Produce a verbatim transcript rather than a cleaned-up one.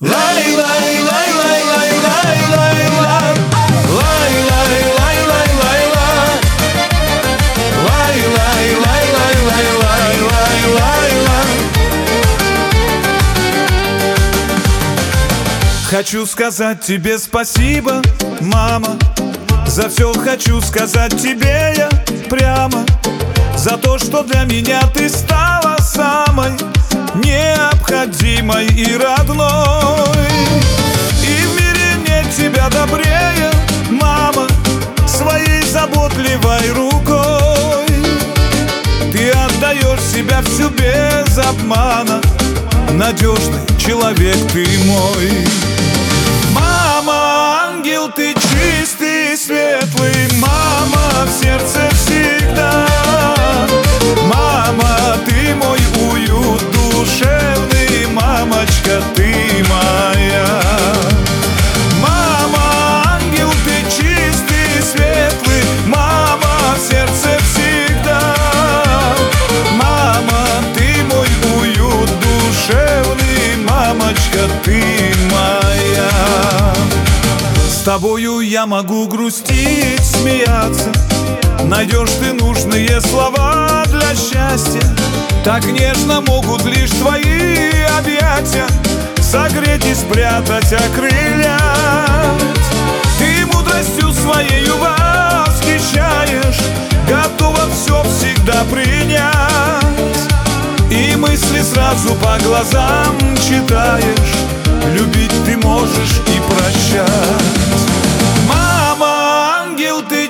Лай, лай, лай, лай, лай, лай, лай, лай. Лай, лай, лай, лай, лай, лай. Лай, лай, лай, лай, лай, лай, лай, лай, лай. Хочу сказать тебе спасибо, мама. За все хочу сказать тебе я прямо. За то, что для меня ты стала самой необходимой и родной. И в мире нет тебя добрее, мама, своей заботливой рукой. Ты отдаешь себя всю без обмана, надежный человек ты мой. Мама, ангел ты чистый, светлый, мама, в сердце всегда. Мама, ты мой уют душевный, мамочка, ты моя. Мама, ангел ты чистый, светлый, мама, в сердце всегда. Мама, ты мой уют душевный, мамочка, ты моя. С тобою я могу грустить, смеяться, найдешь ты нужные слова для счастья. Так нежно могут лишь твои объятия согреть и спрятать, окрылять. Ты мудростью своею восхищаешь, готова все всегда принять. И мысли сразу по глазам читаешь, любить ты можешь и прощать. Мама, ангел ты